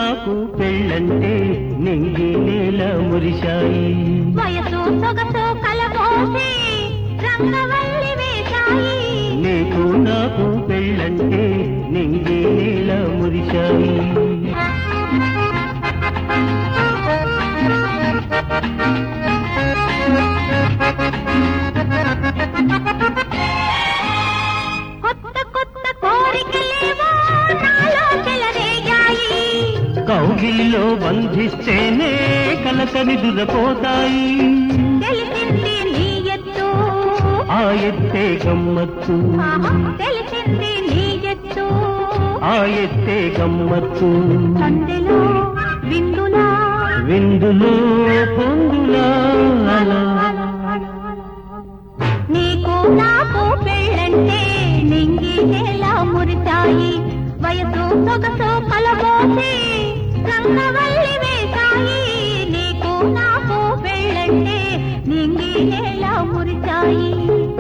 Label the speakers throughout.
Speaker 1: నాకు పెళ్ళంటే నింగి నేల మురిశాయి
Speaker 2: వయసు సొగసు కలబోసి రంగవల్లి వేశాయి
Speaker 1: నీకు నాకు పెళ్ళంటే నింగి నేల మురిశాయి
Speaker 2: కొత్త కొత్త కోరికలేవో నాలో చెలరేగాయి
Speaker 1: కౌగిలిలో బంధిస్తేనే కలకని దురపోతాయి
Speaker 2: తెలిసింది నీ ఎత్తు
Speaker 1: ఆ ఎత్తే గమ్మత్తు
Speaker 2: తెలిసింది నీ ఎత్తు
Speaker 1: ఆ ఎత్తే గమ్మత్తు
Speaker 2: సందెలో విందులా
Speaker 1: విందులో పొందులా
Speaker 2: నీకు నాకు పెళ్ళంటే నింగి నేల మురిశాయి వయసు సొగసు కలబోసి రంగవల్లి వేశాయి నీకు నాకు పెళ్ళంటే నింగి నేల మురిశాయి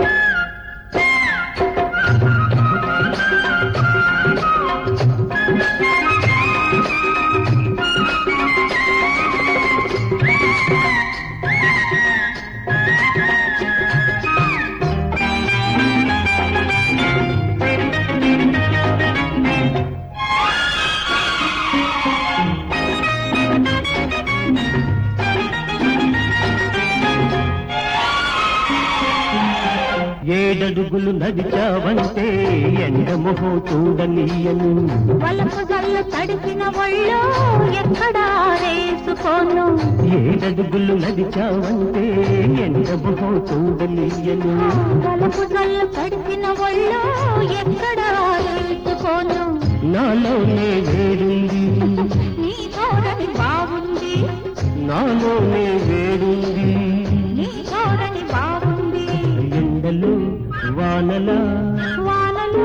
Speaker 1: ఏడడుగులు నడిచావంటే ఎండమొహం చూడనీయను
Speaker 2: వలపు జల్లు తడిసిన ఒళ్ళు ఎక్కడా రేసుకోను
Speaker 1: ఏడడుగులు నడిచావంటే ఎండమొహం చూడనీయను
Speaker 2: వలపు జల్లు తడిసిన ఒళ్ళు ఎక్కడా రేసుకోను
Speaker 1: నాలోనే వేడుంది
Speaker 2: నీ ధోరణి బాగుంది
Speaker 1: నాలోనే వేడుంది
Speaker 2: నీ ధోరణి బాగుంది
Speaker 1: ఎండలు వానల
Speaker 2: వానలో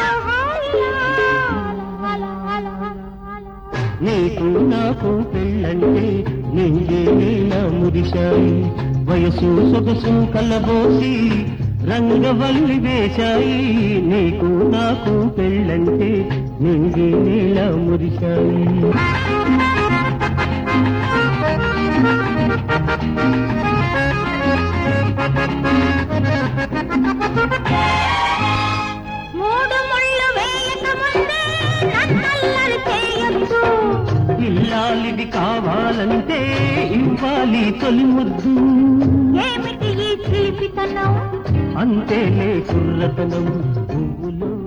Speaker 1: నీకు నాకు పెళ్ళంటే నింగే నీల మురిశాయి వయసు సొగసు కలబోసి రంగవల్లి వేశాయి నీకు నాకు పెళ్ళంటే నింగే నీల మురిశాయి
Speaker 2: మూడు ముళ్ళు వేయక ముందే నన్నల్లరి చేయొద్దు
Speaker 1: ఇల్లాలిది కావాలంటే ఇవ్వాలి తొలి ముద్దు
Speaker 2: ఏమిటి ఈ చిలిపితనం
Speaker 1: అంతేలే కుర్రతనం పువ్వులో